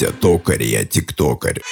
Батя токарь, я тиктокарь.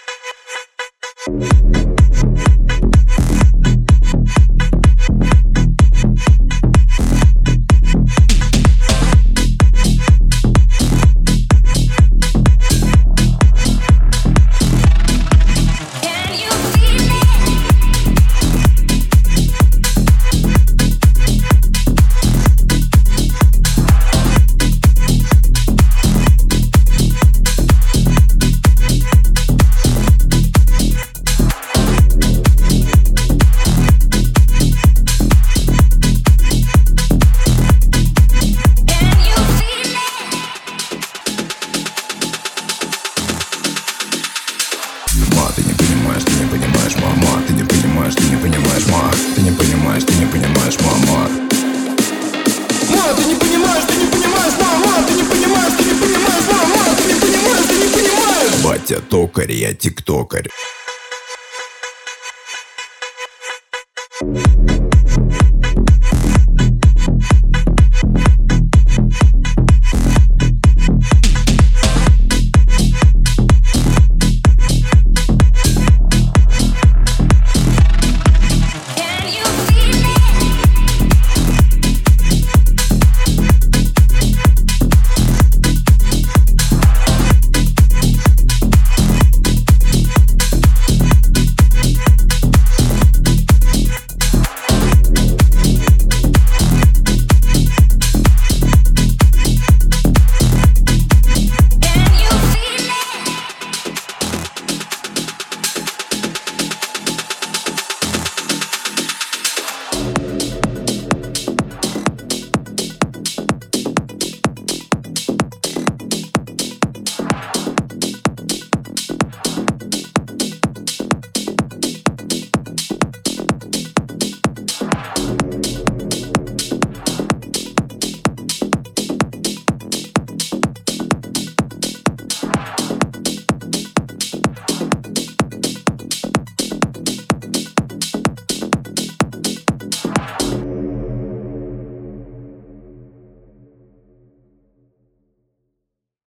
Ты не понимаешь, ты не понимаешь, мама. Ты не понимаешь, ты не понимаешь, ма. Ты не понимаешь, ты не понимаешь, мама. Ма, ты не понимаешь, ты не понимаешь, мама. Ты не понимаешь, ты не понимаешь, мама. Ты не понимаешь, ты не понимаешь. Батя токарь, я тиктокарь.